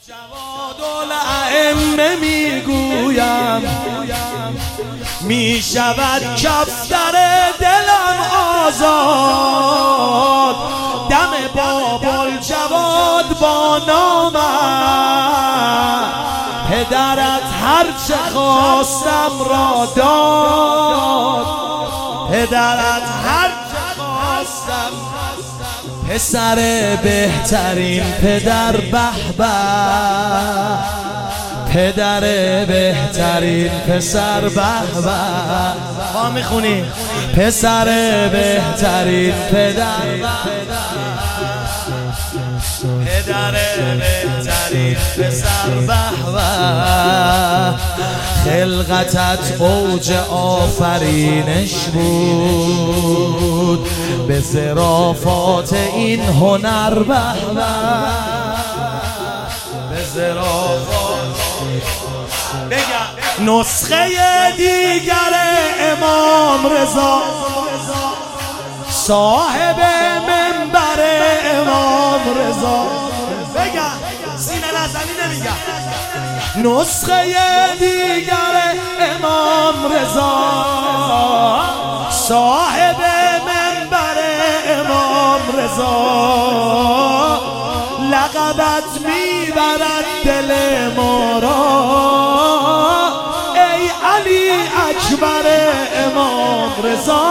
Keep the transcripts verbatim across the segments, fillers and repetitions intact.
جواد الائمه میگویم می شود کفتر دلم آزاد، دم بابالجواد با نامت، پدرت هرچه خواستم را داد، پدرت هرچه خواستم، پسر بهترین پدر، به به پدر بهترین پسر، به به ما میخونی پسر بهترین پدر، پدر بهترین پسر، به به خلقتت اوج آفرینش بود، به ظرافات این هنر، به به به ظرافات. بگم نسخه دیگر امام رضا، صاحب منبر امام رضا، بگم سینه نزنی نمیگم، نسخه دیگر امام رضا، صاحب منبر امام رضا، لقبت میبرد دل ما را، ای علی اکبر امام رضا.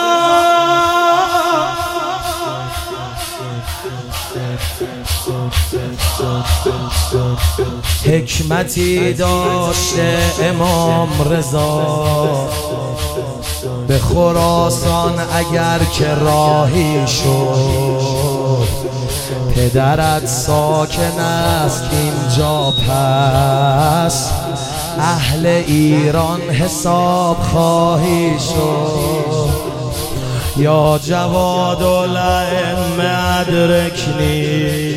حکمتی داشته امام رضا، به خراسان اگر که راهی شد، پدرت ساکن است اینجا، پس اهل ایران حساب خواهی شد. یا جواد الائمه ادرکنی